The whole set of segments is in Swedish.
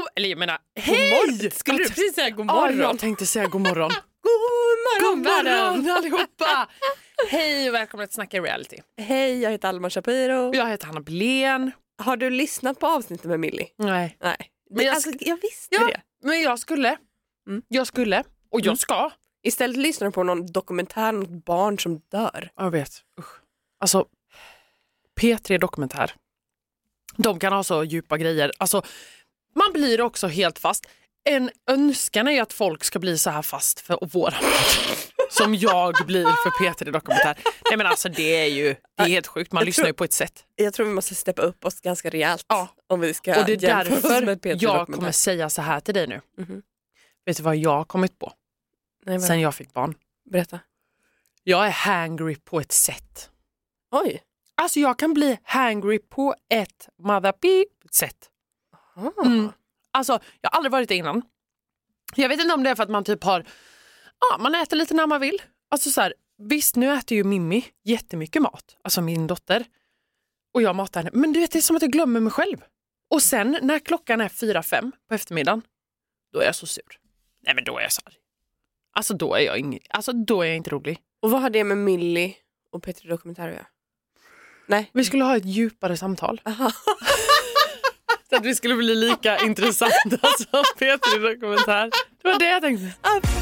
eller jag menar, hej! Skulle du precis säga god morgon? Ja, jag tänkte säga god morgon. God morgon allihopa! Hej och välkomna till Snacka Reality. Hej, jag heter Alma Shapiro. Jag heter Hanna Blén. Har du lyssnat på avsnittet med Millie? Nej. Men jag visste det. Men jag skulle. Jag skulle. Och jag ska. Istället lyssnar du på någon dokumentär om ett barn som dör. Jag vet. Usch. Alltså, P3 Dokumentär. De kan ha så djupa grejer. Alltså, man blir också helt fast. En önskan är ju att folk ska bli så här fast för våra som jag blir för P3 Dokumentär. Nej men alltså det är helt sjukt. Man lyssnar ju på ett sätt. Jag tror vi måste steppa upp oss ganska rejält. Ja. Om vi ska. Och det är därför jag kommer säga så här till dig nu. Mm-hmm. Vet du vad jag har kommit på? Nej, sen jag fick barn. Berätta. Jag är hangry på ett sätt. Oj. Alltså jag kan bli hangry på ett sätt. Alltså jag har aldrig varit det innan. Jag vet inte om det är för att man typ har man äter lite när man vill. Alltså så här, visst nu äter ju Mimmi jättemycket mat. Alltså min dotter. Och jag matar henne. Men du vet det är som att jag glömmer mig själv. Och sen när klockan är 4-5 på eftermiddagen. Då är jag så sur. Nej men då är jag så arg. Alltså då är jag inte rolig. Och vad har det med Millie och P3 Dokumentär att göra? Nej. Vi skulle ha ett djupare samtal. Aha. Så att vi skulle bli lika intressanta som P3 Dokumentär. Det var det jag tänkte.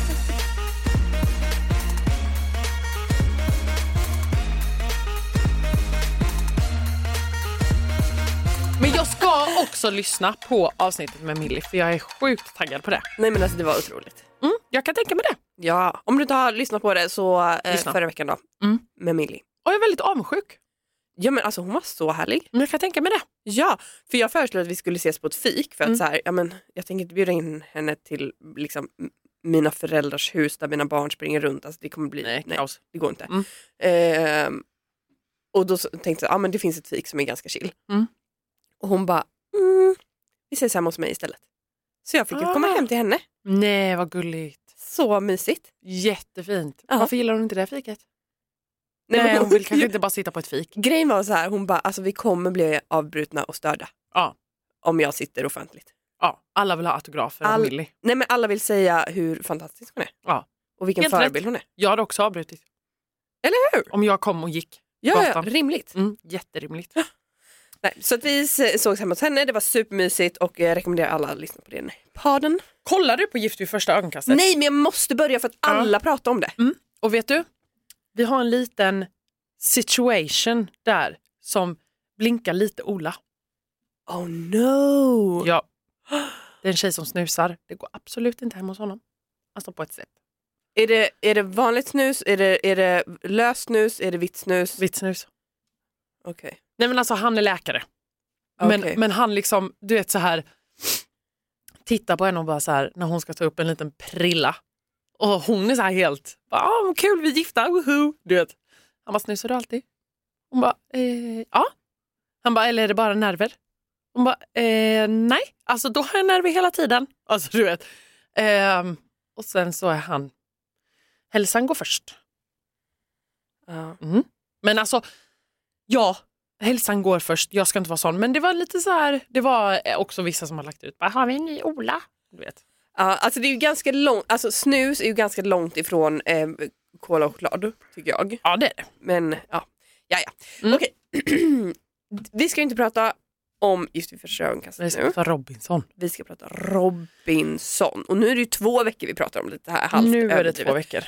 Men jag ska också lyssna på avsnittet med Millie. För jag är sjukt taggad på det. Nej men alltså det var otroligt. Jag kan tänka mig det. Ja, om du inte har lyssnat på det så förra veckan då. Med Millie. Och jag är väldigt avundsjuk. Ja men alltså hon var så härlig. Men jag kan tänka mig det. Ja, för jag föreslog att vi skulle ses på ett fik. För att så här, jag tänker inte bjuda in henne till liksom mina föräldrars hus där mina barn springer runt. Alltså det kommer bli, nej det går inte. Och då tänkte jag, men det finns ett fik som är ganska chill. Och hon bara, vi ses hemma hos mig istället. Så jag fick ju komma hem till henne. Nej, vad gulligt. Så mysigt. Jättefint. Varför gillar hon inte det fiket? Nej, hon vill kanske inte bara sitta på ett fik. Grejen var så här, hon bara, alltså vi kommer bli avbrutna och störda. Ja. Om jag sitter offentligt. Ja, alla vill ha autografer av Millie. Nej men alla vill säga hur fantastisk hon är. Ja. Och vilken helt förebild rätt. hon är. Jag hade också avbrutit. Eller hur? Om jag kom och gick Ja, rimligt. Jätterimligt. Nej, så att vi sågs hemma hos henne, det var supermysigt och jag rekommenderar alla att lyssna på den podden. Kollar du på Gift vid första ögonkastet? Nej, men jag måste börja för att alla pratar om det. Och vet du, vi har en liten situation där som blinkar lite Ola. Oh no! Ja, det är en tjej som snusar. Det går absolut inte hem hos honom. Alltså på ett sätt. Är det vanligt snus? Är det löst snus? Är det vitt snus? Vitt snus. Okej. Okay. Nej men alltså han är läkare. Men han liksom, du vet så här tittar på henne och bara så här när hon ska ta upp en liten prilla. Och hon är så här helt, kul vi är gifta, woohoo. Du vet. Han bara, snusar du alltid? Hon bara, ja. Han bara, eller är det bara nerver? Hon bara, nej. Alltså då har jag nerver hela tiden. Alltså du vet. Och sen så är han, hälsan går först. Men alltså, ja. Hälsan går först, jag ska inte vara sån. Men det var lite så här, det var också vissa som har lagt ut. Har vi en ny Ola? Du vet. Ja, alltså det är ju ganska långt, alltså snus är ju ganska långt ifrån kola och choklad, tycker jag. Ja, det är det. Men, ja. Okej. Vi ska ju inte prata om just vid första ögonkastet nu. Vi ska prata Robinson. Vi ska prata Robinson. Och nu är det ju 2 veckor vi pratar om det här. Nu är det 2 veckor.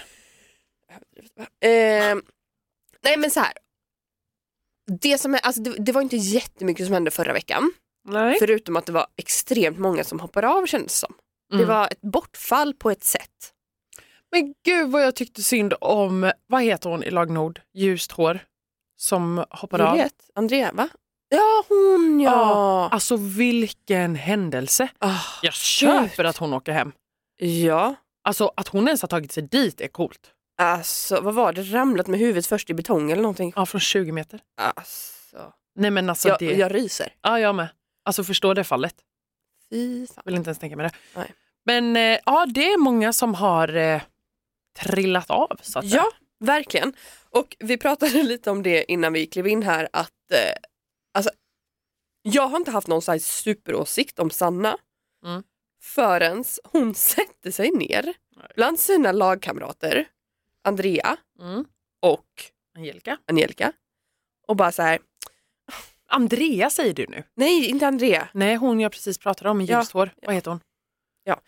Nej, men så här. Det som är, alltså det var inte jättemycket som hände förra veckan. Nej. Förutom att det var extremt många som hoppade av, kändes som. Det var ett bortfall på ett sätt. Men gud vad jag tyckte synd om, vad heter hon i Lag Nord? Ljust hår som hoppade av. Andrea, va? Ja, hon, ja. Alltså vilken händelse. Jag köper att hon åker hem. Ja. Alltså att hon ens har tagit sig dit är coolt. Alltså, vad var det? Ramlat med huvudet först i betong eller någonting? Ja, från 20 meter. Alltså. Nej men alltså jag ryser. Ja, jag med. Alltså förstå det fallet. Fy fan. Vill inte ens tänka mig det. Nej. Men ja, det är många som har trillat av. Så att ja, verkligen. Och vi pratade lite om det innan vi klev in här. Att alltså, jag har inte haft någon så här superåsikt om Sanna. förrän hon sätter sig ner bland sina lagkamrater, Andrea och Angelica. Och bara så här. Andrea säger du nu? Nej, inte Andrea. Nej, hon jag precis pratade om i ljust hår. Vad heter hon? Ja.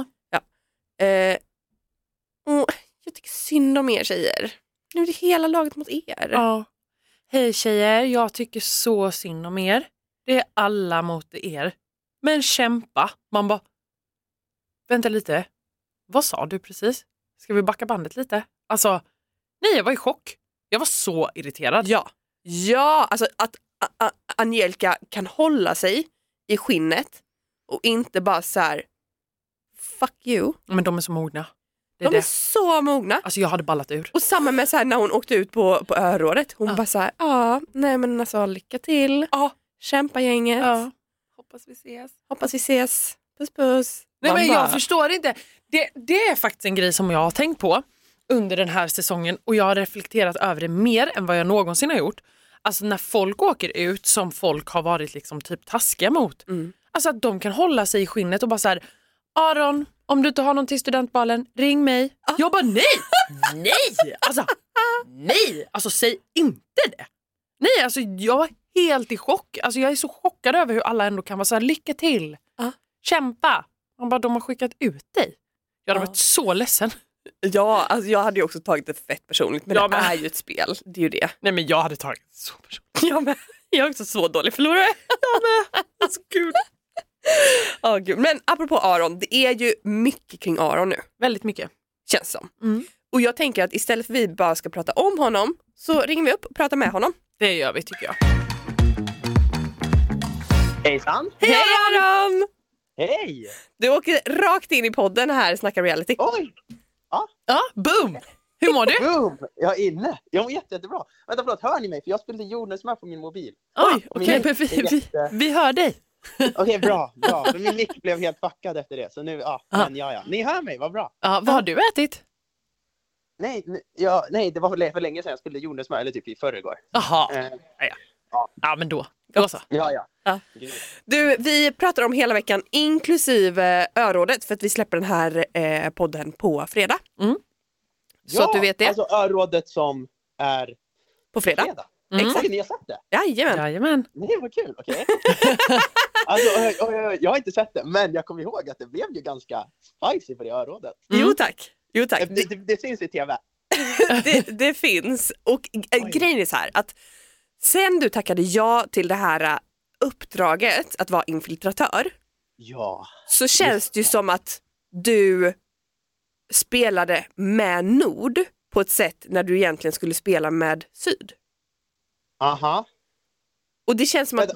Och jag tycker synd om er tjejer. Nu är det hela laget mot er. Ja. Hej tjejer, jag tycker så synd om er. Det är alla mot er. Men kämpa. Man bara, vänta lite. Vad sa du precis? Ska vi backa bandet lite? Alltså, nej, jag var i chock. Jag var så irriterad. Ja, alltså att Angelica kan hålla sig i skinnet och inte bara så här, fuck you. Men de är så mogna. De är så mogna. Alltså jag hade ballat ur. Och samma med så här när hon åkte ut på örådet. Hon bara så här, nej men alltså lycka till. Kämpa gänget. Hoppas vi ses. Puss puss. Nej men jag förstår inte. Det är faktiskt en grej som jag har tänkt på under den här säsongen. Och jag har reflekterat över det mer än vad jag någonsin har gjort. Alltså när folk åker ut som folk har varit liksom typ taskiga mot. Alltså att de kan hålla sig i skinnet och bara så här, Aron, om du inte har någon till studentbalen, ring mig. Jag bara nej! Alltså säg inte det. Nej, alltså jag var helt i chock. Alltså jag är så chockad över hur alla ändå kan vara så här, lycka till. Kämpa. Man bara, de har skickat ut dig. Jag hade varit så ledsen. Ja, alltså jag hade ju också tagit det fett personligt. Men det är ju ett spel, det är ju det. Nej men jag hade tagit det så personligt. Jag är också så dålig förlorare. Alltså gud. Gud. Men apropå Aron, det är ju mycket kring Aron nu. Väldigt mycket. Känns som. Och jag tänker att istället för att vi bara ska prata om honom så ringer vi upp och pratar med honom. Det gör vi tycker jag. Hejsan! Hej Aron! Hej! Du åker rakt in i podden här, Snacka reality. Oj! Ja, boom! Hur mår du? Boom! Jag är inne. Jag mår jättebra. Vänta, förlåt, hör ni mig? För jag spelade jordnötssmör på min mobil. Oj, okej. Vi hör dig. Okej, bra. För min mick blev helt fuckad efter det. Så nu, men ja. Ni hör mig, vad bra. Ja, vad har du ätit? Nej, det var för länge sedan jag spelade jordnötssmör, eller typ i förrgår. Jaha. Ja, men då så. Ja. Du, vi pratar om hela veckan inklusive örådet för att vi släpper den här podden på fredag. Så att du vet det. Alltså örådet som är på fredag. Exakt, ni har sett det? Jajamän. Nej, vad kul, okej. Alltså, jag har inte sett det, men jag kommer ihåg att det blev ju ganska spicy för det örådet. Jo tack. Det syns i tv. det finns. Och grejen är så här att sen du tackade ja till det här uppdraget att vara infiltratör, så känns det ju som att du spelade med Nord på ett sätt när du egentligen skulle spela med Syd. Aha. Och det känns som att...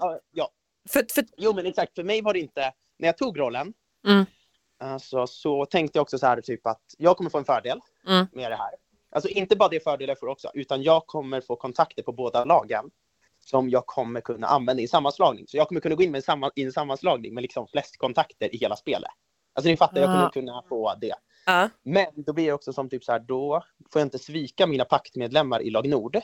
Jo, men exakt. För mig var det inte... När jag tog rollen alltså, så tänkte jag också så här typ att jag kommer få en fördel med det här. Alltså inte bara det fördelar jag får också, utan jag kommer få kontakter på båda lagen som jag kommer kunna använda i sammanslagning. Så jag kommer kunna gå in med en sammanslagning med liksom flest kontakter i hela spelet. Alltså ni fattar, jag kommer kunna få det. Men då blir det också som typ så här, då får jag inte svika mina paktmedlemmar i lag Nord.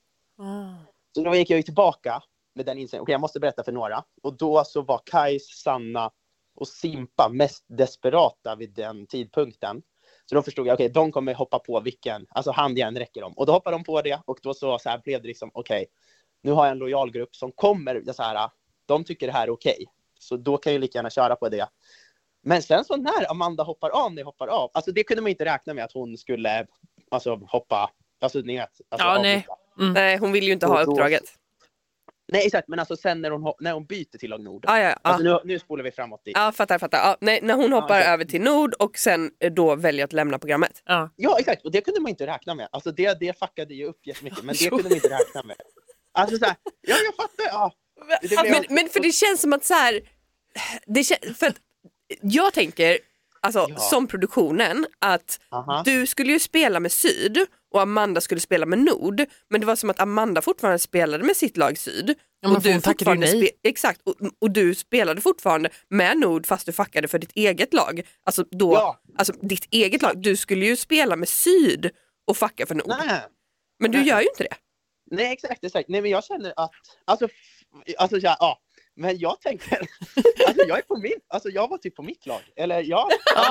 Så då gick jag ju tillbaka med den inställningen. Okej, jag måste berätta för några. Och då så var Kajs, Sanna och Simpa mest desperata vid den tidpunkten. Så då förstod jag, okej, de kommer hoppa på vilken, alltså handjärn räcker dem. Och då hoppade de på det och då så här blev det liksom, okej, nu har jag en lojal grupp som kommer, så här, de tycker det här är okej. Så då kan jag lika gärna köra på det. Men sen så när Amanda hoppar av, alltså det kunde man inte räkna med att hon skulle, alltså hoppa, alltså ni vet. Alltså, nej, hon vill ju inte ha uppdraget. Nej, exakt, men alltså sen när hon byter till lag Nord. Alltså nu spolar vi framåt dit. Ja, fattar. Nej, när hon hoppar över till Nord och sen då väljer att lämna programmet. Ja, exakt, och det kunde man inte räkna med. Alltså det fuckade ju upp jättemycket, men det kunde man inte räkna med. Alltså så här, jag fattar, Men för det känns som att så här, för att jag tänker, alltså som produktionen, att du skulle ju spela med Syd och Amanda skulle spela med Nord, men det var som att Amanda fortfarande spelade med sitt lag Syd och du fortfarande exakt, och du spelade fortfarande med Nord fast du fuckade för ditt eget lag. Alltså då, alltså ditt eget lag, du skulle ju spela med Syd och fucka för Nord. Men du gör ju inte det. Nej, exakt. Nej, men jag känner att alltså Men jag tänker, alltså jag är på jag var typ på mitt lag. Eller jag...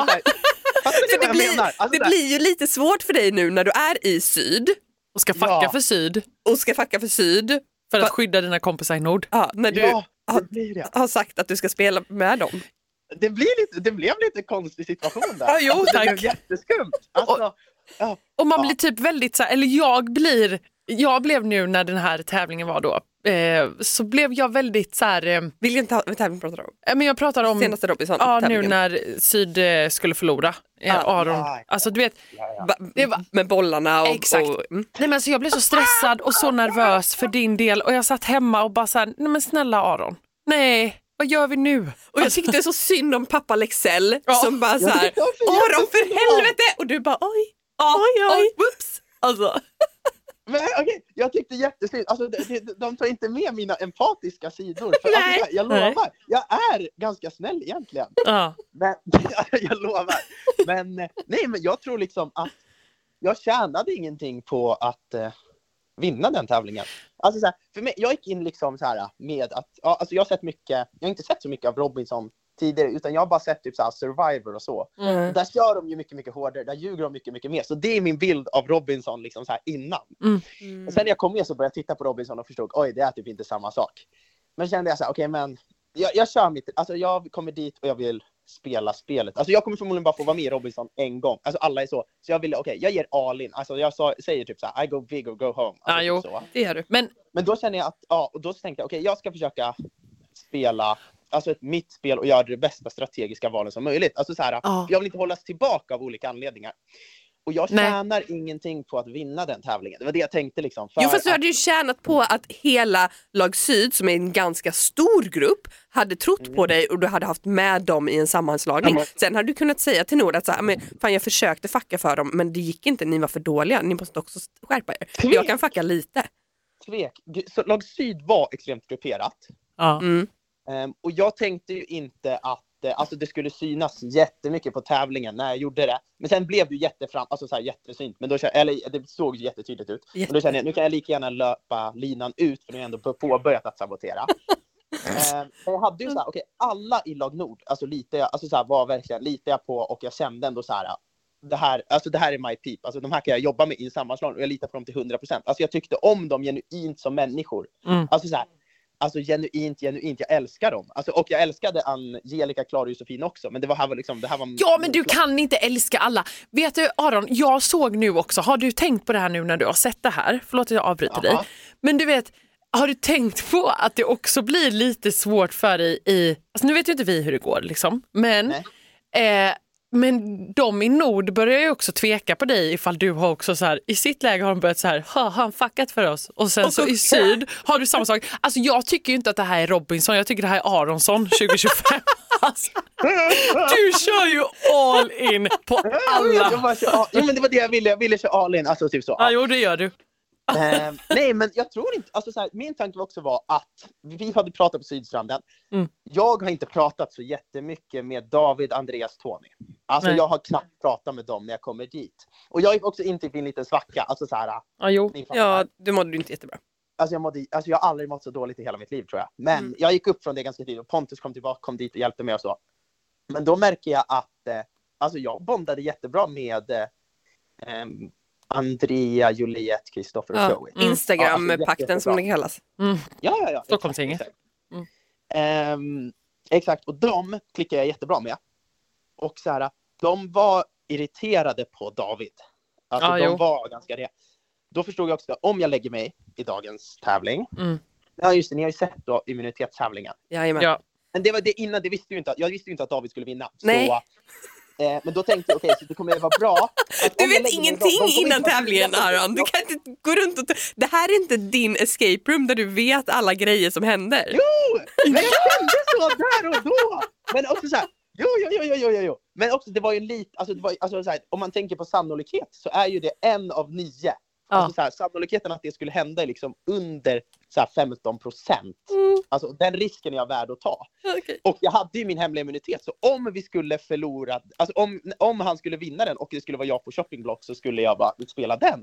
Det blir ju lite svårt för dig nu när du är i syd. Och ska fucka för syd. Och ska fucka för syd. För att skydda dina kompisar i nord. Ja, när du har sagt att du ska spela med dem. Det blev lite konstig situation där. Ja, jo, tack. Det blev jätteskumt. Alltså, och man blir typ väldigt så här, eller jag blev nu när den här tävlingen var då, så blev jag väldigt så här... Vilken tävling pratar du om? Men jag pratar om senaste Robinson. Ja, nu när Syd skulle förlora. Aron. Alltså du vet... Med bollarna och... Exakt. Nej, men så jag blev så stressad och så nervös för din del. Och jag satt hemma och bara så här, nej men snälla Aron. Nej, vad gör vi nu? Och jag tyckte så synd om pappa Lexell som bara så här, Aron för helvete! Och du bara oj, whoops. Alltså... Men okej, jag tyckte jättesynd. Alltså, de tar inte med mina empatiska sidor. För, alltså, jag lovar, jag är ganska snäll egentligen. Men, jag lovar. Men jag tror liksom att jag tjänade ingenting på att vinna den tävlingen. Alltså, så här, för mig, jag gick in liksom så här med att, alltså, jag har inte sett så mycket av Robinson tidigare, utan jag har bara sett typ så här Survivor och så. Där kör de ju mycket, mycket hårdare, där ljuger de mycket, mycket mer. Så det är min bild av Robinson liksom så här innan. Och sen när jag kom med så började jag titta på Robinson och förstod, oj, det är typ inte samma sak. Men kände jag så här, okej, men jag kör mitt, alltså jag kommer dit och jag vill spela spelet. Alltså jag kommer förmodligen bara få vara med i Robinson en gång. Alltså alla är så. Så jag ville, jag ger all in. Alltså jag säger typ så här, I go big or go home. Alltså, jo, så. det gör du. Men då känner jag att, och då tänkte jag, jag ska försöka spela alltså mitt spel och göra det bästa strategiska valen som möjligt. Alltså så här, jag vill inte hållas tillbaka av olika anledningar. Och jag tjänar ingenting på att vinna den tävlingen. Det var det jag tänkte liksom. Jo, fast du hade ju tjänat på att hela lag Syd, som är en ganska stor grupp, hade trott på dig och du hade haft med dem i en sammanslagning. Sen hade du kunnat säga till Nord att så här, men fan, jag försökte fucka för dem, men det gick inte, ni var för dåliga. Ni måste också skärpa er. Jag kan fucka lite. Så lag Syd var extremt grupperat. Och jag tänkte ju inte att alltså det skulle synas jättemycket på tävlingen när jag gjorde det. Men sen blev det alltså så här jättesynt. Men då, eller det såg ju jättetydligt ut. Men då kände jag, nu kan jag lika gärna löpa linan ut, för nu är jag ändå påbörjat att sabotera. Jag hade ju så här, alla i lag Nord, alltså var verkligen litar jag på, och jag kände ändå så här, det här är my peep. Alltså de här kan jag jobba med i sammanslagning och jag litar på dem till 100%. Alltså jag tyckte om dem genuint som människor. Alltså så här, alltså genuint, jag älskar dem. Alltså, och jag älskade Angelica, Klara och Josefin också. Men det här var... Ja, men du kan inte älska alla. Vet du, Aron, jag såg nu också. Har du tänkt på det här nu när du har sett det här? Förlåt att jag avbryter dig. Men du vet, har du tänkt på att det också blir lite svårt för dig i... Alltså nu vet ju inte vi hur det går liksom. Men de i Nord börjar ju också tveka på dig ifall du har också så här, i sitt läge har de börjat så här, har han fuckat för oss? Och sen så i Syd har du samma sak. Alltså jag tycker ju inte att det här är Robinson, jag tycker det här är Aronsson 2025. Alltså, du kör ju all in på alla. Men det var det jag ville köra all in, alltså typ så. Ja, jo, det gör du. Nej, men jag tror inte, alltså så här, min tanke också var att vi hade pratat på Sydstranden. Jag har inte pratat så jättemycket med David, Andreas, Tony. Alltså jag har knappt pratat med dem när jag kommer dit. Och jag gick också in till en liten svacka. Alltså så här, du mådde inte jättebra. Alltså jag har aldrig mått så dåligt i hela mitt liv, tror jag. Men jag gick upp från det ganska tidigt och Pontus kom dit och hjälpte mig och så. Men då märker jag att alltså jag bondade jättebra med Andrea, Juliette, Kristoffer och Joey. Instagram-pakten som det kallas. Ja. Stockholmstinget. Exakt, och de klickar jag jättebra med. Och så här, de var irriterade på David. Alltså de var ganska det. Då förstod jag också att om jag lägger mig i dagens tävling. Ja, just det, ni har ju sett då immunitetstävlingen. Ja. Men det var det innan, jag visste ju inte att David skulle vinna. Nej. Så, men då tänkte jag, så det kommer att vara bra. Du vet ingenting innan tävlingen, Aron. Du kan inte gå runt och... Det här är inte din escape room där du vet alla grejer som händer. Jo! Men jag kände så där och då! Men också så här, jo. Men också, det var ju alltså så här, om man tänker på sannolikhet så är ju det 1 av 9. Alltså så här, sannolikheten att det skulle hända är liksom under så här 15%. Alltså den risken är jag värd att ta. Och jag hade ju min hemliga immunitet, så om vi skulle förlora, alltså om han skulle vinna den och det skulle vara jag på shoppingblock, så skulle jag bara spela den.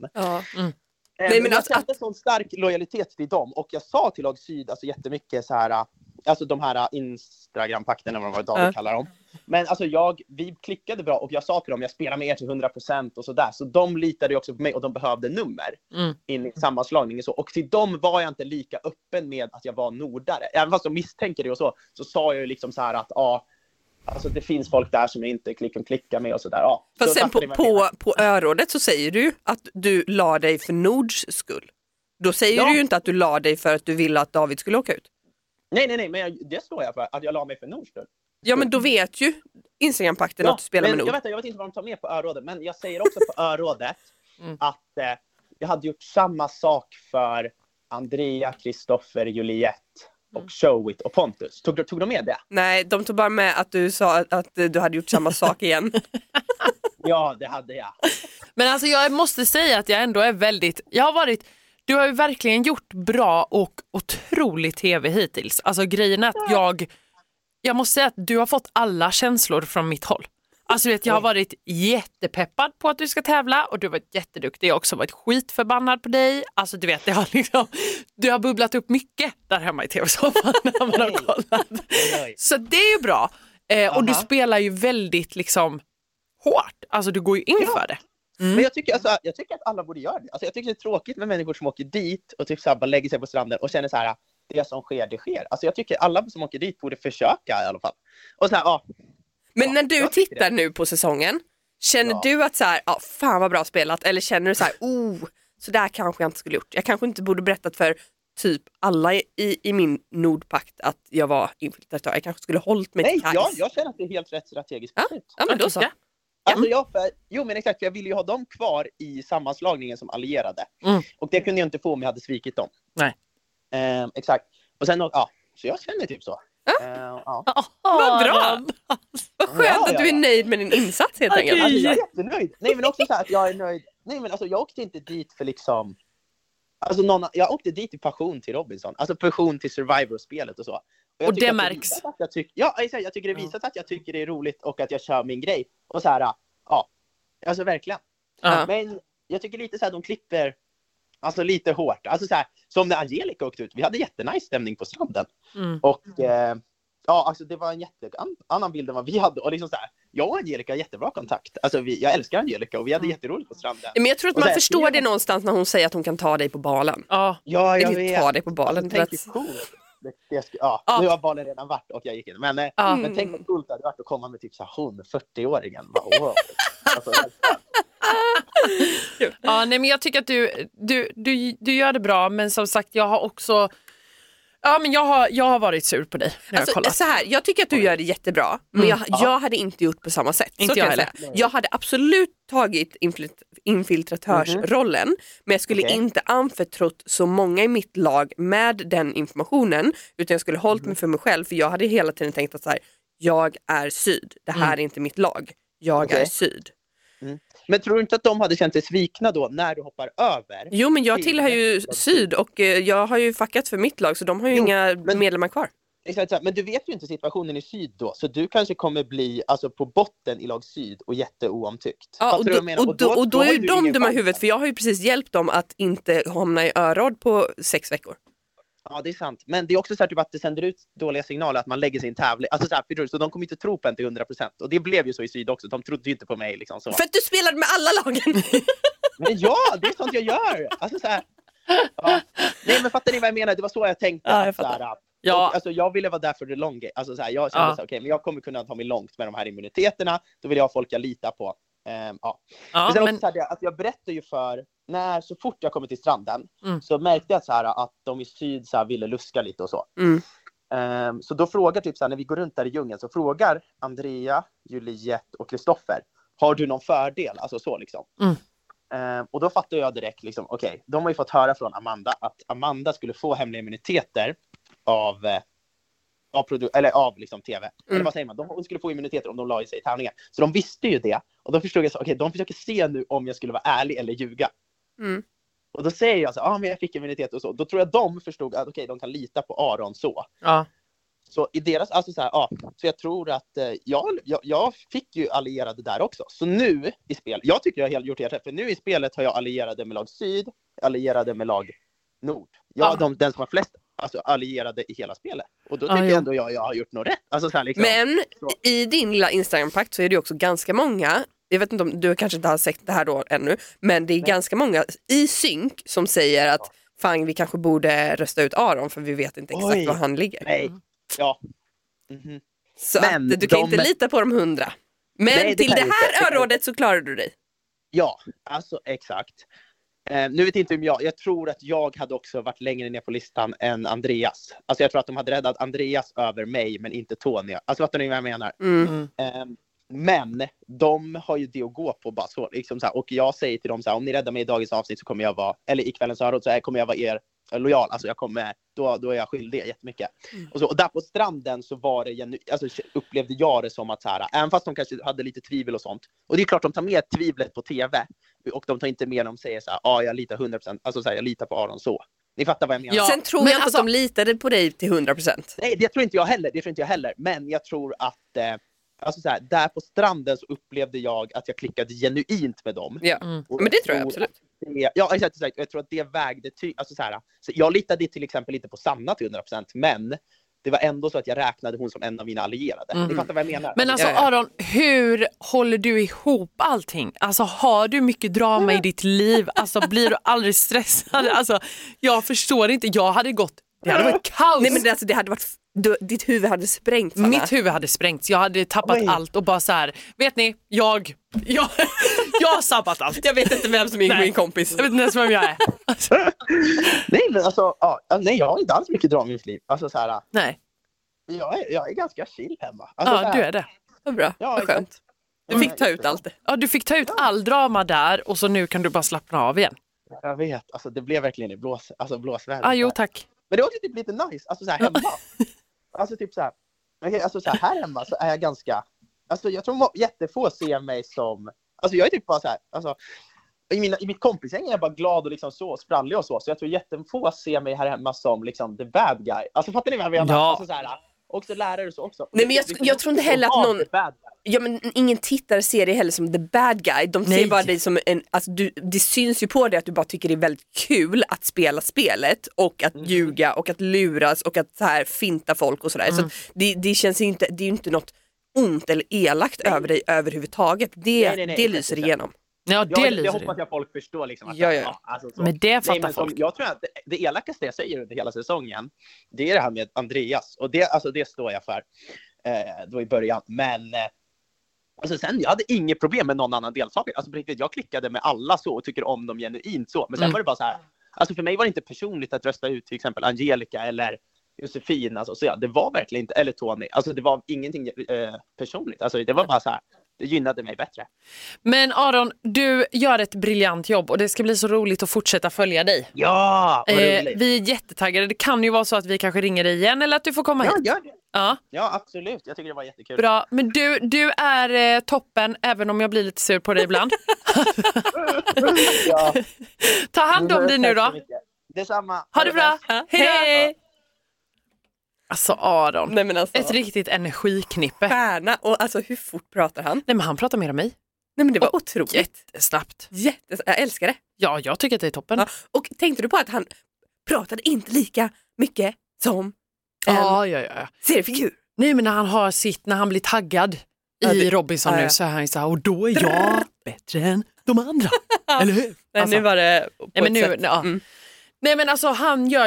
Nej, men jag kände sån stark lojalitet till dem, och jag sa till lag Syd alltså jättemycket så här, alltså de här Instagram-pakterna, vad David kallar dem. Men alltså vi klickade bra och jag sa till dem, jag spelar med er till 100% och sådär. Så de litade ju också på mig och de behövde nummer in i sammanslagningen. Och till dem var jag inte lika öppen med att jag var nordare. Även fast de misstänker det och så sa jag ju liksom så här att alltså det finns folk där som jag inte klickar med och sådär. Ja. Fast sen på örådet så säger du att du la dig för Nords skull. Då säger du ju inte att du la dig för att du ville att David skulle åka ut. Nej, men det står jag för, att jag la mig för Nords skull. Ja, men då vet ju Instagram-pakten att du spelar med Nord. Jag vet inte vad de tar med på örådet, men jag säger också på örådet att jag hade gjort samma sak för Andrea, Kristoffer, Juliette och Showit och Pontus. Tog de med det? Nej, de tog bara med att du sa att du hade gjort samma sak igen. Ja, det hade jag. Men alltså jag måste säga att jag ändå är väldigt... Du har ju verkligen gjort bra och otrolig tv hittills. Alltså grejen är att jag måste säga att du har fått alla känslor från mitt håll. Alltså jag har varit jättepeppad på att du ska tävla och du har varit jätteduktig. Jag har också varit skitförbannad på dig. Alltså du vet, du har bubblat upp mycket där hemma i tv-soffan när man har kollat. Så det är ju bra. Och du spelar ju väldigt liksom hårt. Alltså du går ju in för det. Men jag tycker att alla borde göra det. Alltså jag tycker det är tråkigt med människor som åker dit och typ så här bara lägger sig på stranden och känner så här, det som sker, det sker. Alltså jag tycker alla som åker dit borde försöka i alla fall. Och så här, men när du tittar nu på säsongen, känner du att så här, fan vad bra spelat, eller känner du så här, så där kanske jag inte skulle gjort. Jag kanske inte borde berättat för typ alla i min Nordpakt att jag var infiltratör. Jag kanske skulle hållit mig till Kajs. Nej, jag känner att det är helt rätt strategiskt beslut. Ja, men då så. Alltså men exakt, för jag ville ju ha dem kvar i sammanslagningen som allierade. Och det kunde jag inte få om jag hade svikit dem. Nej. Exakt. Och sen, så jag känner typ så. Vad bra! Vad skönt att du är nöjd med din insats helt enkelt. Alltså, jag är jättenöjd. Nej, men också så här att jag är nöjd. Nej, men alltså jag åkte inte dit för liksom... Alltså jag åkte dit i passion till Robinson. Alltså passion till Survivor-spelet och så. Och det märks. Jag tycker det visar att jag tycker det är roligt och att jag kör min grej. Och så här, alltså verkligen. Men jag tycker lite så här, de klipper alltså lite hårt. Alltså så här, som när Angelica åkte ut. Vi hade jättenice stämning på stranden. Och alltså det var en annan bild än vad vi hade. Och liksom så här, jag och Angelica har jättebra kontakt. Alltså jag älskar Angelica och vi hade jätteroligt på stranden. Men jag tror att man förstår det någonstans när hon säger att hon kan ta dig på balen. Ja, jag vet. Ta dig på balen. Alltså, nu har balen redan varit och jag gick in. Men tänk vad coolt det hade varit att komma med typ så här, hon, 40-åringen. Wow. Alltså, nej, men jag tycker att du gör det bra, men som sagt jag har också jag har varit sur på dig när alltså, så här, jag tycker att du gör det jättebra, men jag hade inte gjort på samma sätt. Inte jag heller. Jag hade absolut tagit infiltratörsrollen, men jag skulle inte anförtrott så många i mitt lag med den informationen, utan jag skulle hållit mig för mig själv, för jag hade hela tiden tänkt att så här, jag är syd, det här är inte mitt lag, jag är syd. Men tror du inte att de hade känt sig svikna då när du hoppar över? Jo, men jag tillhör ju syd och jag har ju fuckat för mitt lag, så de har ju inga medlemmar kvar. Exakt, men du vet ju inte situationen i syd då, så du kanske kommer bli alltså på botten i lag syd och jätteoomtyckt. Ja, och då är ju de dumma i huvudet, för jag har ju precis hjälpt dem att inte hamna i öråd på 6 veckor. Ja, det är sant. Men det är också så här typ att det sänder ut dåliga signaler att man lägger sin tävling. Alltså så här, så de kommer inte tro på en till 100%. Och det blev ju så i syd också. De trodde ju inte på mig liksom så. För att du spelade med alla lagen. Men det är sånt jag gör. Alltså så här. Nej, men fattar ni vad jag menar? Det var så jag tänkte. Ja, jag fattar. Så här, och, alltså, jag ville vara där för det long game. Alltså så här, jag kände så här, okej, men jag kommer kunna ta mig långt med de här immuniteterna. Då vill jag ha folk jag litar på. Men sen också så här, att jag berättar ju för så fort jag kommer till stranden så märkte jag så här att de i syd så här ville luska lite och så. Så då frågar typ så här, när vi går runt där i djungeln så frågar Andrea, Juliette och Kristoffer, har du någon fördel? Alltså så liksom. Och då fattar jag direkt liksom, okej, de har ju fått höra från Amanda att Amanda skulle få hemliga immuniteter av liksom tv. Eller vad säger man? De skulle få immuniteter om de la i sig i tävlingen. Så de visste ju det. Och då förstod jag så, okej, de försöker se nu om jag skulle vara ärlig eller ljuga. Och då säger jag så, men jag fick immunitet och så. Då tror jag de förstod att okej, de kan lita på Aron så. Så i deras, alltså så här, så jag tror att jag fick ju allierade där också. Så nu i spel, jag tycker jag har gjort helt rätt. För nu i spelet har jag allierade med lag syd, allierade med lag nord. Den som har flest alltså, allierade i hela spelet. Och då tycker jag ändå jag har gjort något rätt. Alltså, så här, liksom. Men i din lilla Instagram-pakt så är det också ganska många, jag vet inte om du kanske inte har sett det här då ännu, men det är ganska många i synk som säger att fan, vi kanske borde rösta ut Aron för vi vet inte exakt var han ligger. Nej, ja. Så men att du kan inte lita på de 100. Men till det här örådet så klarar du dig. Ja, alltså exakt. Nu vet inte om jag tror att jag hade också varit längre ner på listan än Andreas. Alltså jag tror att de hade räddat Andreas över mig men inte Tony. Alltså fattar ni vad jag menar? Men de har ju det att gå på bara så, liksom så här, och jag säger till dem så här, om ni räddar mig i dagens avsnitt så kommer jag vara, eller i kvällens öråd så kommer jag vara er lojal, alltså jag kommer, då är jag skyldig jättemycket. Och där på stranden så var det, alltså upplevde jag det som att så här, även fast de kanske hade lite tvivel och sånt, och det är klart de tar med tvivlet på tv och de tar inte med, de säger så här, jag litar 100%, alltså så här, jag litar på Aron så. Ni fattar vad jag menar. Ja, sen tror jag inte att de litade på dig till 100%. Nej, det tror inte jag heller, men jag tror att alltså så här, där på stranden så upplevde jag att jag klickade genuint med dem. Ja, men det tror jag absolut. Ja, exakt. Jag tror att det vägde alltså så här, så jag litade till exempel inte på Sanna till 100%, men det var ändå så att jag räknade hon som en av mina allierade. Ni fattar vad jag menar. Men alltså Aron, hur håller du ihop allting? Alltså har du mycket drama i ditt liv? Alltså blir du aldrig stressad? Alltså jag förstår inte, det hade varit kaos. Nej men alltså, det hade varit ditt huvud hade sprängts. Mitt huvud hade sprängts. Jag hade tappat allt och bara så här, vet ni, jag har sabbat allt. Jag vet inte vem som är min kompis. Jag vet inte ens vem jag är. Alltså. Nej men alltså, nej jag har inte alls mycket drama i mitt liv. Alltså så här. Nej. Jag är ganska chill hemma. Alltså, ja, du är det. Vad bra, vad skönt. Du fick ta ut allt det. Ja, du fick ta ut all drama där och så nu kan du bara slappna av igen. Jag vet, alltså det blev verkligen i blåsväder. Ja, jo tack. Men det var typ lite nice, alltså så här hemma. Alltså typ så här, alltså så här hemma så är jag ganska, alltså jag tror jättefå ser mig som, alltså jag är typ bara så här, alltså i mitt kompisgäng är jag bara glad och liksom så sprallig och så jag tror jättefå ser mig här hemma som liksom the bad guy. Alltså fattar ni vad jag menar? Ja. Alltså så här, också lärare så också. Nej men jag tror inte heller att någon, ja men ingen tittare ser dig heller som the bad guy. De ser bara dig som en, alltså det syns ju på dig att du bara tycker det är väldigt kul att spela spelet och att ljuga och att luras och att så här finta folk och sådär. Så det känns inte, det är ju inte något ont eller elakt över dig överhuvudtaget. Det lyser igenom. Ja, det hoppas jag folk förstår liksom att, alltså, men det fattar folk. Jag tror att det elakaste jag säger under hela säsongen, det är det här med Andreas och det står jag för då i början, men alltså sen jag hade inget problem med någon annan deltagare, alltså på riktigt, jag klickade med alla så och tycker om dem genuint så, men sen var det bara så här, alltså för mig var det inte personligt att rösta ut till exempel Angelica eller Josefin, alltså så det var verkligen inte, eller Tony, alltså det var ingenting personligt, alltså det var bara så här. Det gynnade mig bättre. Men Aron, du gör ett briljant jobb och det ska bli så roligt att fortsätta följa dig. Ja, vi är jättetaggade. Det kan ju vara så att vi kanske ringer dig igen eller att du får komma hit. Gör det. Ja, absolut. Jag tycker det var jättekul. Bra, men du är toppen även om jag blir lite sur på dig ibland. Ta hand om dig nu då. Detsamma. Ha det bra. Hej. Alltså Aron, nej, men alltså, ett riktigt energiknippe. Stjärna, och alltså hur fort pratar han? Nej men han pratar mer än mig. Nej men det var otroligt. Jättesnabbt. Jag älskar det. Ja, jag tycker att det är toppen. Ja. Och tänkte du på att han pratade inte lika mycket som en seriefigur? Nej men när han blir taggad i Robinson nu så är han så här, och då är jag bättre än de andra. Eller hur? Nej, alltså, nu var det på ett sätt. Ja. Nej men alltså han gör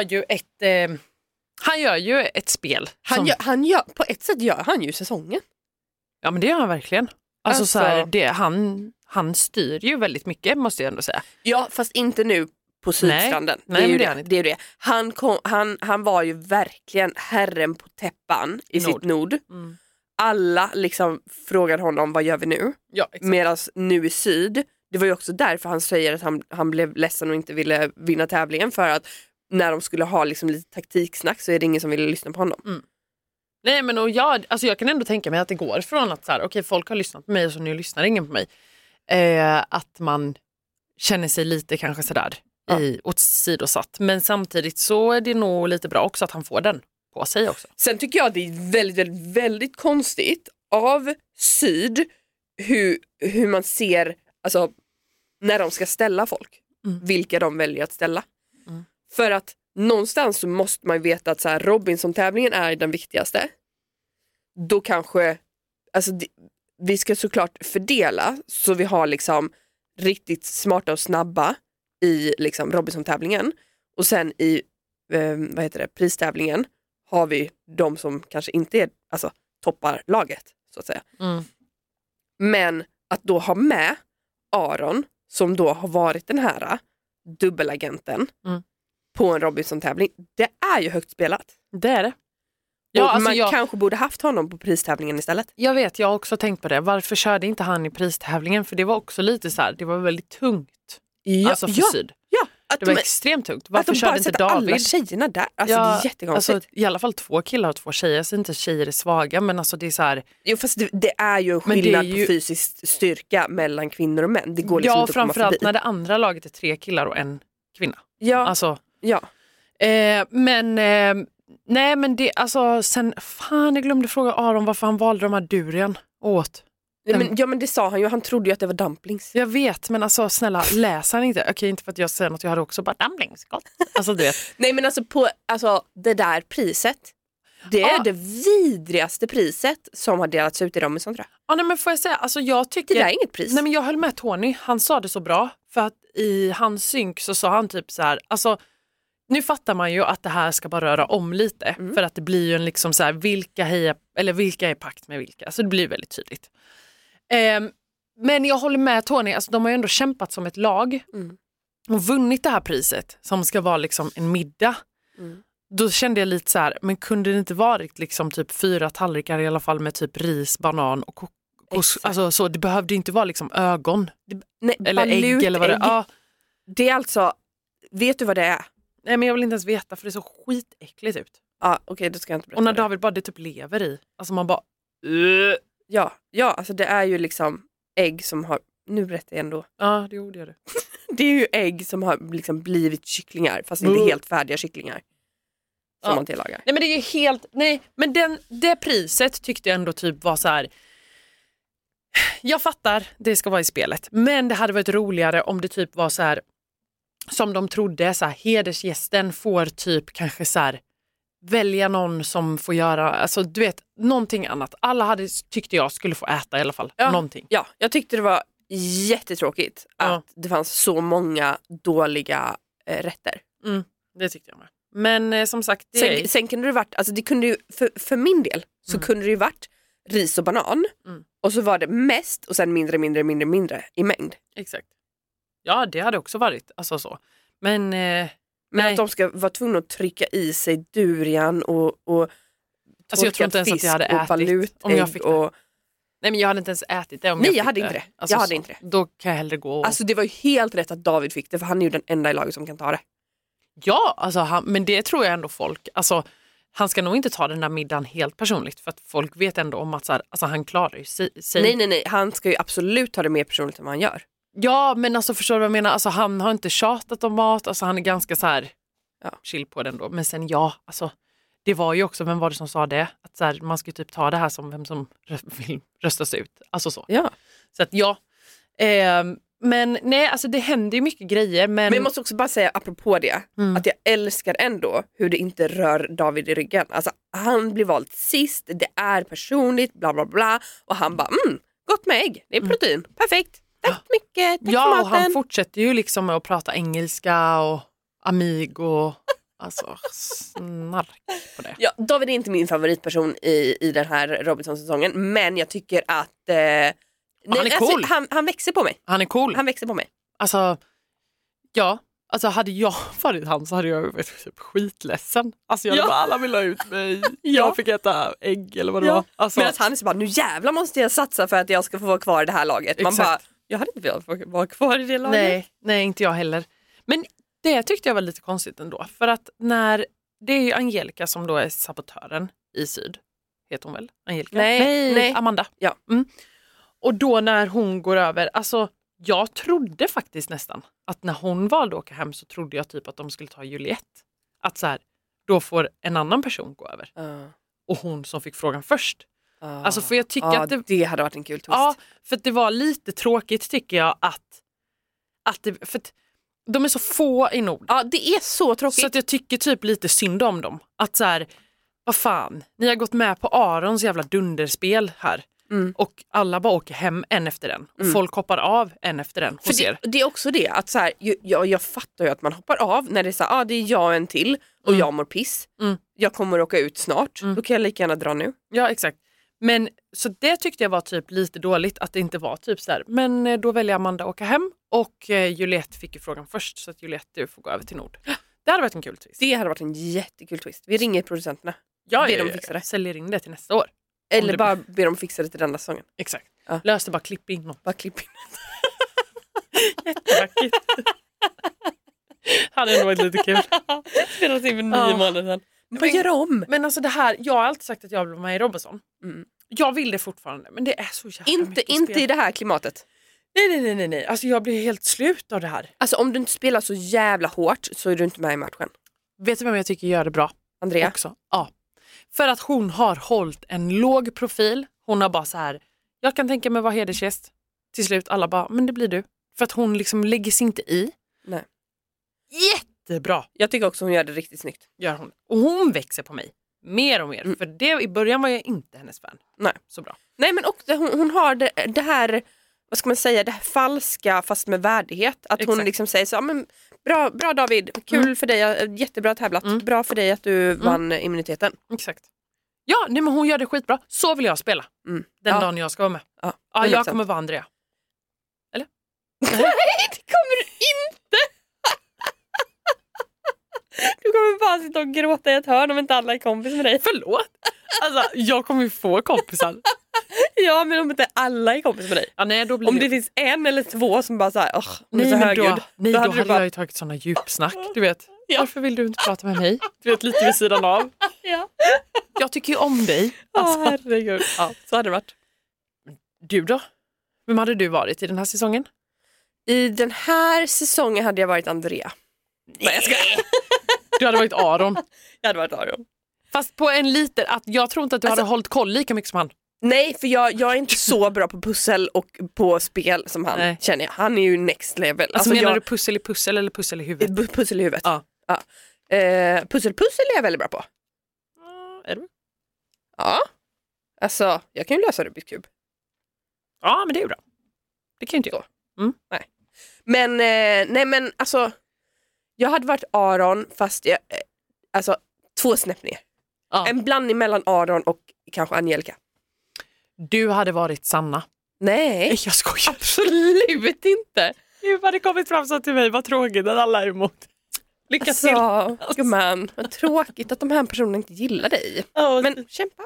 ju ett spel. På ett sätt gör han ju säsongen. Ja men det gör han verkligen. Alltså så här, han styr ju väldigt mycket måste jag ändå säga. Ja fast inte nu på Sydstranden. Nej, det är det. Han var ju verkligen herren på täppan i sitt nord. Alla liksom frågade honom vad gör vi nu? Ja, medan nu i syd, det var ju också därför han säger att han blev ledsen och inte ville vinna tävlingen, för att när de skulle ha liksom lite taktiksnack så är det ingen som ville lyssna på honom. Nej men jag kan ändå tänka mig att det går från att så här, okej, folk har lyssnat på mig och så nu lyssnar ingen på mig. Att man känner sig lite kanske sådär åt sidosatt. Men samtidigt så är det nog lite bra också att han får den på sig också. Sen tycker jag det är väldigt, väldigt, väldigt konstigt av Syd hur man ser, alltså när de ska ställa folk, vilka de väljer att ställa. För att någonstans så måste man ju veta att så här, Robinson-tävlingen är den viktigaste. Då kanske, alltså vi ska såklart fördela så vi har liksom riktigt smarta och snabba i liksom Robinson-tävlingen. Och sen i pristävlingen har vi de som kanske inte är, alltså, toppar laget så att säga. Men att då ha med Aron som då har varit den här dubbelagenten på en Robinson-tävling, det är ju högt spelat. Det är det. Ja, alltså man kanske borde haft honom på pristävlingen istället. Jag vet, jag har också tänkt på det. Varför körde inte han i pristävlingen? För det var också lite så här, det var väldigt tungt. Alltså för Syd. Ja, det var extremt tungt. Varför körde inte David? Alla tjejerna där. Alltså det är jättekonstigt. Alltså, i alla fall 2 killar och 2 tjejer. Så inte tjejer är svaga, men alltså det är så här. Jo, fast det är ju en skillnad på fysisk styrka mellan kvinnor och män. Det går liksom inte att komma förbi. Framförallt när det andra laget är 3 killar och 1 kvinna. Ja. Alltså. Ja. Nej, men det, alltså sen, fan jag glömde fråga Aron varför han valde de här durian åt. Men det sa han ju, han trodde ju att det var dumplings. Jag vet, men alltså snälla, läs han inte. Okej, inte för att jag säger något, jag hade också bara dumplings, gott. Alltså du vet. Nej, men alltså det där priset, det är det vidrigaste priset som har delats ut i Robinson, tror jag. Ja, nej, men får jag säga, alltså jag tycker... Det där är inget pris. Nej, men jag höll med Tony, han sa det så bra. För att i hans synk så sa han typ så här, alltså nu fattar man ju att det här ska bara röra om lite. För att det blir ju en liksom så här, vilka är pakt med vilka. Så det blir väldigt tydligt. Men jag håller med Tony, alltså de har ju ändå kämpat som ett lag. Och vunnit det här priset som ska vara liksom en middag. Då kände jag lite så här, men kunde det inte varit liksom typ 4 tallrikar i alla fall med typ ris, banan och alltså så, det behövde inte vara liksom ögon. Eller ägg eller vad det är. Ja. Det är alltså, vet du vad det är? Nej, men jag vill inte ens veta för det ser så skitäckligt ut. Ja, okej, då ska jag inte berätta. Och när David bara det typ lever i. Alltså man bara... Ja, alltså det är ju liksom ägg som har... Nu berättar jag ändå. Ja, det gjorde jag det. Det är ju ägg som har liksom blivit kycklingar, fast inte helt färdiga kycklingar. Som man tillagar. Nej, men det är ju helt... Nej, men det priset tyckte jag ändå typ var så här... Jag fattar, det ska vara i spelet. Men det hade varit roligare om det typ var så här... Som de trodde, så här, hedersgästen får typ kanske så här... Välja någon som får göra, alltså du vet, någonting annat. Alla tyckte jag skulle få äta i alla fall, någonting. Ja, jag tyckte det var jättetråkigt att det fanns så många dåliga rätter. Det tyckte jag med. Men som sagt, sen kunde det varit, alltså det kunde ju, för min del så kunde det ju varit ris och banan och så var det mest och sen mindre i mängd. Exakt. Ja, det hade också varit, alltså så. Men att de ska vara tvungna att trycka i sig durian och alltså jag tror inte ens att jag hade ätit om jag fick det. Nej, men jag hade inte ens ätit det om jag hade inte det. Alltså, jag hade inte det. Då kan jag hellre gå. Alltså det var ju helt rätt att David fick det, för han är ju den enda i laget som kan ta det. Ja, alltså men det tror jag ändå folk, alltså han ska nog inte ta den där middagen helt personligt, för att folk vet ändå om att så här, alltså, han klarar ju sig. Nej, han ska ju absolut ta det mer personligt än vad han gör. Ja, men alltså förstår du vad jag menar? Alltså han har inte tjatat om mat, alltså han är ganska så här chill på den då. Men sen alltså det var ju också, vem var det som sa det? Att så här, man ska ju typ ta det här som vem som vill röstas ut. Alltså så. Ja. Så att men nej, alltså det händer ju mycket grejer. Men jag måste också bara säga apropå det, att jag älskar ändå hur det inte rör David i ryggen. Alltså han blir vald sist, det är personligt, bla bla bla. Och han bara, gott med ägg, det är protein, perfekt. Tack mycket, tack för maten. Och han fortsätter ju liksom med att prata engelska och amigo. Alltså snark på det. Ja, David är inte min favoritperson i den här Robinson-säsongen, men jag tycker att han är cool. Alltså, han växer på mig. Han är cool. Han växer på mig. Alltså, alltså hade jag varit han så hade jag varit typ skitledsen. Alltså jag bara, alla vill ha ut mig. Jag fick äta ägg eller vad det var. Alltså. Men att han är så bara, nu jävlar måste jag satsa för att jag ska få vara kvar i det här laget. Man bara, jag hade inte velat vara kvar i det laget. Nej, inte jag heller. Men det tyckte jag var lite konstigt ändå. För att när, det är ju Angelica som då är sabotören i Syd. Heter hon väl? Angelica? Nej. Amanda. Ja. Och då när hon går över, alltså jag trodde faktiskt nästan att när hon valde att åka hem så trodde jag typ att de skulle ta Juliette. Att så här, då får en annan person gå över. Och hon som fick frågan först. Alltså för jag tycker att det hade varit en kul twist. Ja, för det var lite tråkigt tycker jag att det, för att De är så få i Nord. Ja, det är så tråkigt. Så att jag tycker typ lite synd om dem. Att så här, vad fan, ni har gått med på Arons jävla dunderspel här. Och alla bara åker hem en efter den. Och folk hoppar av en efter den hos er. Det är också det att så här, jag fattar ju att man hoppar av när det är så här, det är jag en till och jag mår piss. Jag kommer åka ut snart. Då kan jag lika gärna dra nu. Ja, exakt. Men så det tyckte jag var typ lite dåligt att det inte var typ så där. Men då väljer Amanda att åka hem och Juliette fick ju frågan först, så att Juliette, du får gå över till Nord. Det hade varit en kul twist. Det hade varit en jättekul twist. Vi ringer producenterna. Ber dem fixa det. Säljer in det till nästa år. Eller bara ber dem fixa det till den där säsongen. Exakt. Ja. Lös det, bara klipp in något. Bara klipp in. Jättevackert. Hade ändå varit lite kul. Spelas in för 9 månader sedan. Vad gör om? Men alltså det här, jag har alltid sagt att jag vill vara med i Robinson. Jag vill det fortfarande, men det är så jävla mycket Inte spel. I det här klimatet. Nej. Alltså jag blir helt slut av det här. Alltså om du inte spelar så jävla hårt så är du inte med i matchen. Vet du vem jag tycker gör det bra? Andrea? Också. Ja. För att hon har hållit en låg profil. Hon har bara så här, jag kan tänka mig vara hedersgäst. Till slut alla bara, men det blir du. För att hon liksom lägger sig inte i. Nej. Jättebra. Jag tycker också hon gör det riktigt snyggt. Gör hon. Och hon växer på mig. Mer och mer. För det, i början var jag inte hennes fan. Nej. Så bra. Nej, men också, hon har det här, vad ska man säga, det här falska fast med värdighet. Att hon liksom säger så, men bra David, kul för dig, jättebra tävlat. Bra för dig att du vann immuniteten. Exakt. Ja, nej, men hon gör det skitbra. Så vill jag spela. Den dagen jag ska vara med. Ja, jag kommer vara Andrea. Eller? Nej, det kommer du inte. Du kommer bara sitta och gråta i ett hörn om inte alla är kompis med dig. Förlåt. Alltså, jag kommer ju få kompisar. Ja, men om inte alla är kompis med dig. Ja, nej, då blir om det finns en eller två som bara såhär, nej, så men högljudd. Då hade jag ju tagit såna djupsnack, du vet. Ja. Varför vill du inte prata med mig? Du vet, lite vid sidan av. Ja. Jag tycker ju om dig. Alltså. Herregud. Ja, så hade det varit. Du då? Vem hade du varit i den här säsongen? I den här säsongen hade jag varit Andrea. Nej, jag skojar. Du hade varit Aron. Jag hade varit Aron. Fast på en liten, att jag tror inte att du hade hållit koll lika mycket som han. Nej, för jag är inte så bra på pussel och på spel som han, känner jag. Han är ju next level. Alltså menar du pussel i pussel eller pussel i huvudet? Pussel i huvudet. Ja. Pussel är jag väldigt bra på. Är du? Ja. Alltså, jag kan ju lösa Rubiks kub. Ja, men det är ju bra. Det kan ju inte jag. Nej. Men, nej men alltså, jag hade varit Aron fast jag, alltså 2 snäpp ner. Ja. En blandning mellan Aron och kanske Angelica. Du hade varit Sanna. Nej, jag skojar. Absolut inte. Gud, hade kommit fram så till mig, vad tråkigt att alla är emot. Lycka till. Gumman, vad tråkigt att de här personerna inte gillar dig. Men kämpa.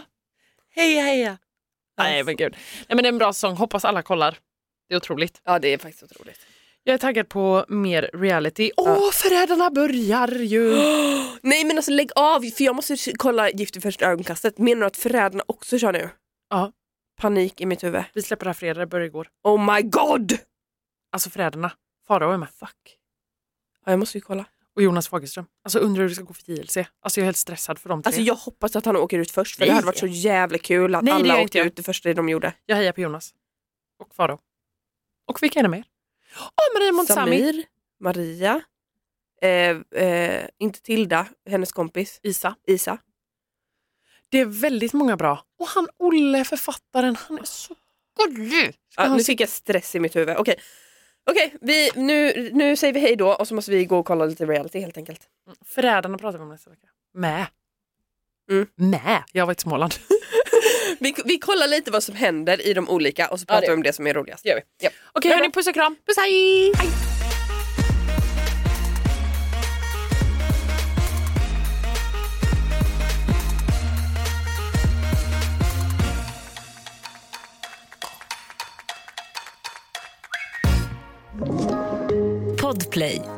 Heja. Nej, men gud. Nej, men det är en bra säsong. Hoppas alla kollar. Det är otroligt. Ja, det är faktiskt otroligt. Jag är taggad på mer reality. Förrädarna börjar ju. Nej, men alltså lägg av. För jag måste kolla Gift i första ögonkastet. Menar du att förrädarna också kör nu? Ja. Panik i mitt huvud. Vi släpper det här fredag, det börjar igår. Oh my god! Alltså förrädarna. Farao är med. Fuck. Ja, jag måste ju kolla. Och Jonas Fagerström. Alltså undrar hur det ska gå för JLC. Alltså jag är helt stressad för dem 3. Alltså jag hoppas att han åker ut först. För det hade varit så jävla kul att alla åkte ut det första de gjorde. Jag hejar på Jonas. Och Farao. Och vilka är det mer? Maria Montazami. Samir, Maria. Inte Tilda, hennes kompis. Isa. Det är väldigt många bra. Och han Olle, författaren, han är så gullig. Nu fick jag stress i mitt huvud. Okej, nu säger vi hej då och så måste vi gå och kolla lite reality helt enkelt. Förrädarna pratar vi om nästa vecka. Med. Jag var i Småland. vi kollar lite vad som händer i de olika och så pratar vi om det som är roligast. Gör vi. Okej, hörni, puss och kram. Puss, hej! Podplay.